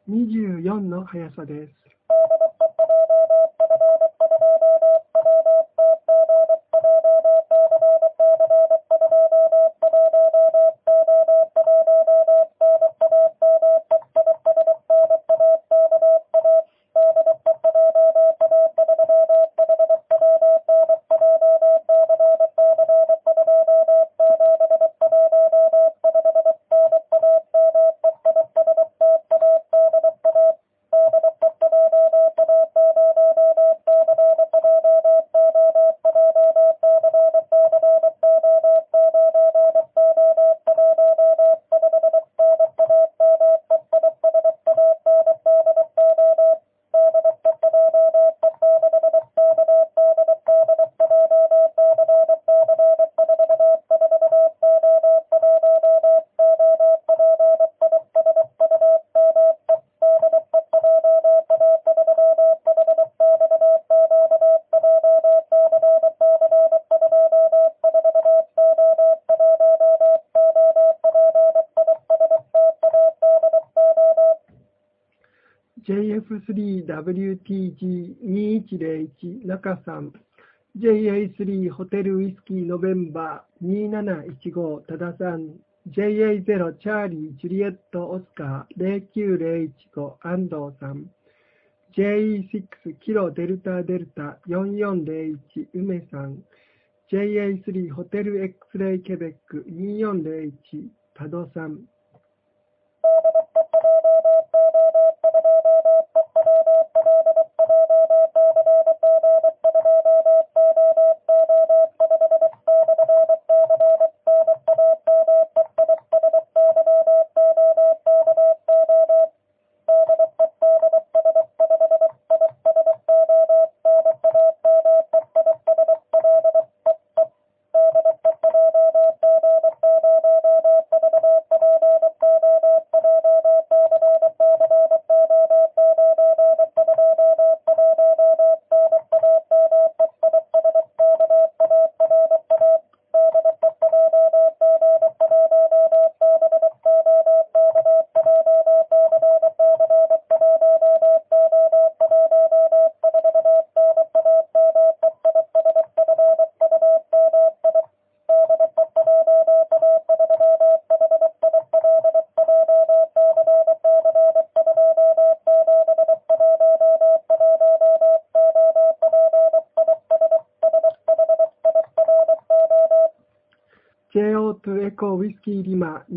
24の速さです。JF3WTG2101 中さん、JA3 ホテルウィスキーノベンバー2715多田さん、JA0 チャーリージュリエットオスカー09015安藤さん、JE6 キロデルタデルタ4401梅さん、JA3 ホテル X レイケベック2401多戸さん、JO2 エコーウィスキーリマ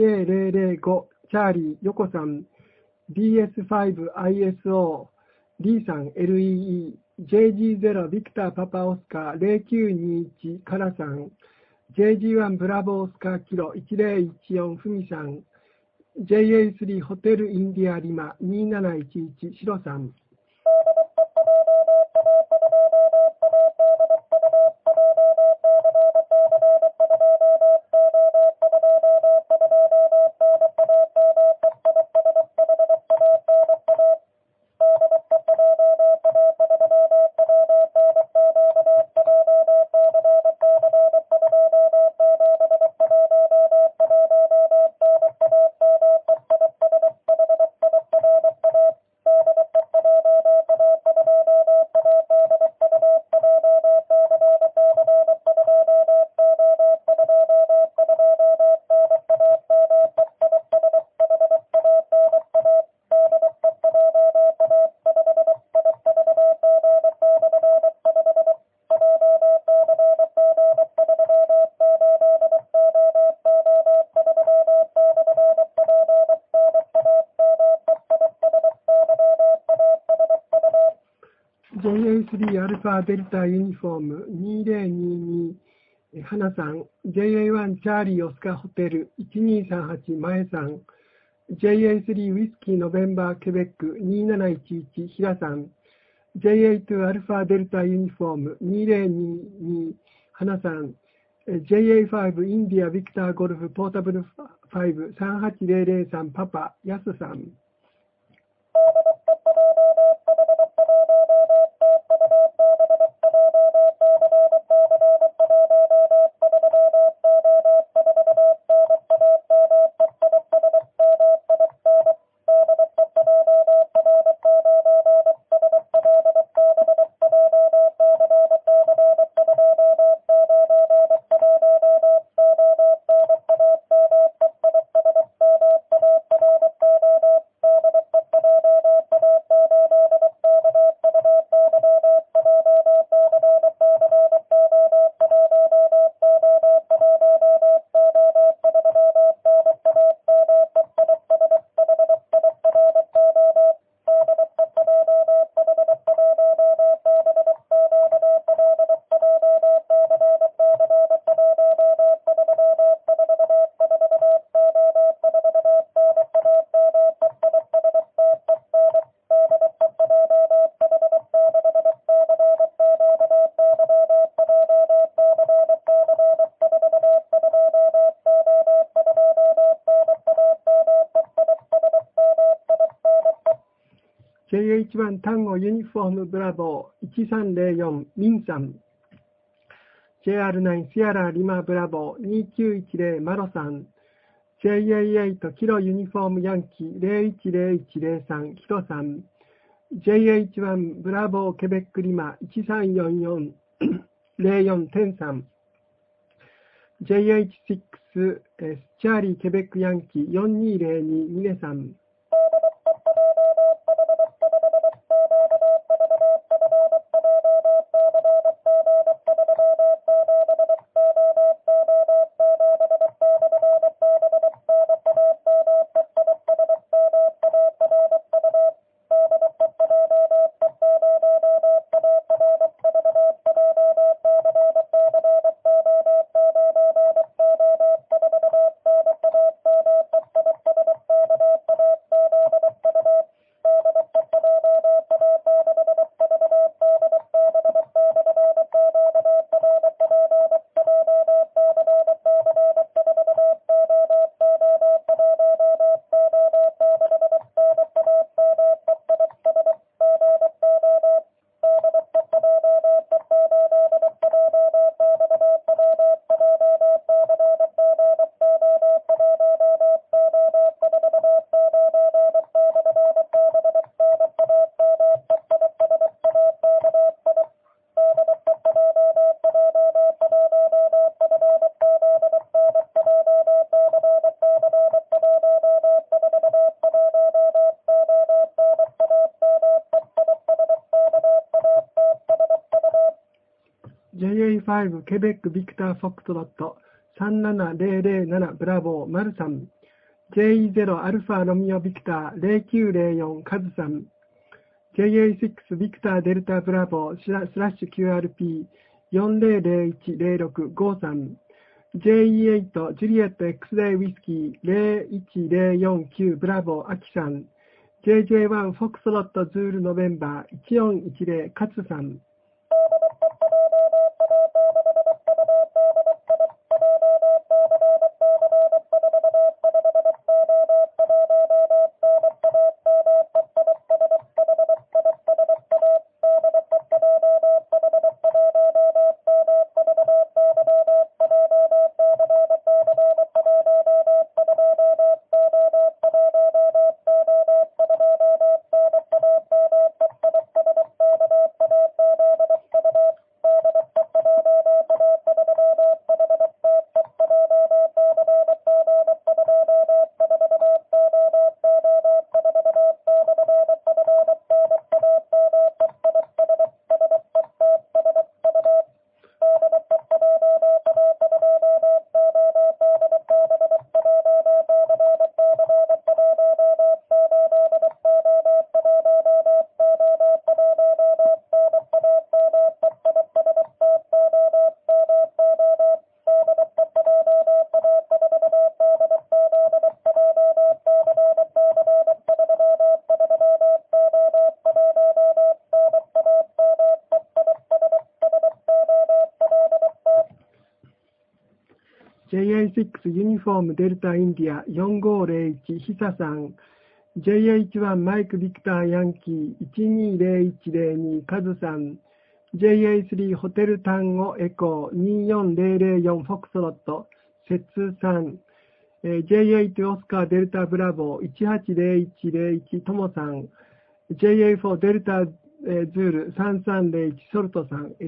20005チャーリー横さん DS5ISO D さん LEE JG0 ビクターパパオスカー0921カラさん JG1 ブラボーオスカーキロ1014フミさん JA3 ホテルインディアリマ2711シロさん、JA3 アルファデルタユニフォーム2022花さん JA1 チャーリーオスカーホテル1238前さん JA3 ウィスキーノベンバーケベック2711平さん JA2 アルファデルタユニフォーム2022花さん JA5 インディアビクターゴルフポータブル5 38003パパヤスさん、 JH1 単語ユニフォームブラボー1304ミンさん、JR9 シアラリマブラボー2910マロさん、JA8 キロユニフォームヤンキー010103ヒロさん、JH1 ブラボーケベックリマ1344 04テンさん、JH6 チャーリーケベックヤンキー4202ミネさん、JA5 ケベックビクターフォックトロット37007ブラボーマルさん、JE0 アルファロミオビクター0904カズさん、JA6 ビクターデルタブラボースラッシュ QRP400106 ゴーさん、JE8 ジュリエット X-ray ウィスキー01049ブラボーアキさん、JJ1 フォックスロットズールノベンバー1410カツさん、JA6 ユニフォームデルタインディア4501ヒサさん、JH1 マイクビクターヤンキー120102カズさん、JA3 ホテル単語エコー24004フォックスロットセツさん、JA8 オスカーデルタブラボー180101トモさん、JA4 デルタズール3301ソルトさん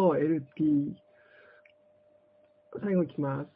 SOLT 最後いきます。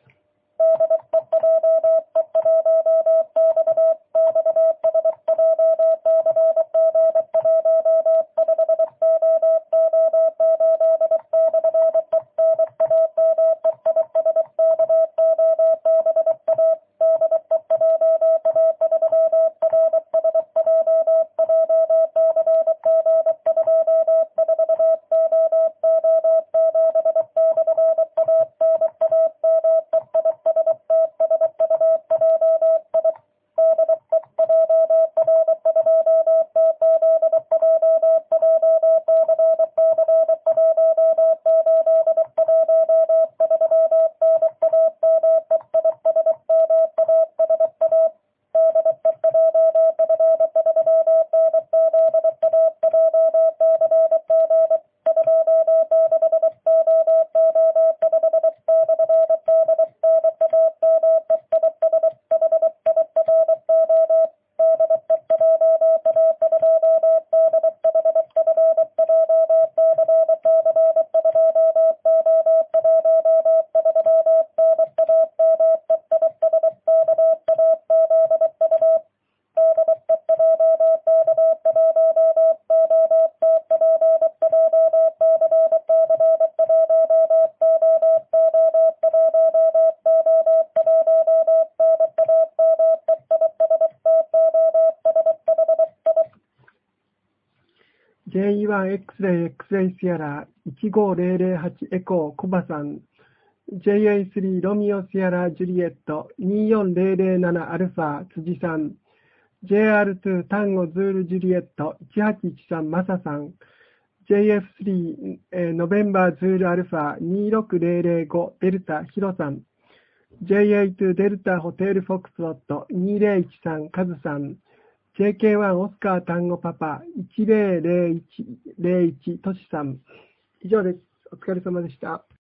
J1X-ray X-ray シアラ15008エコーコバさん、JA3 ロミオシアラジュリエット24007アルファ辻さん、JR2 タンゴズールジュリエット1813マサさん、JF3 ノベンバーズールアルファ26005デルタヒロさん、JA2 デルタホテルフォックスロット2013カズさん、JK1 オスカータンゴパパ100101トシさん、以上です。お疲れ様でした。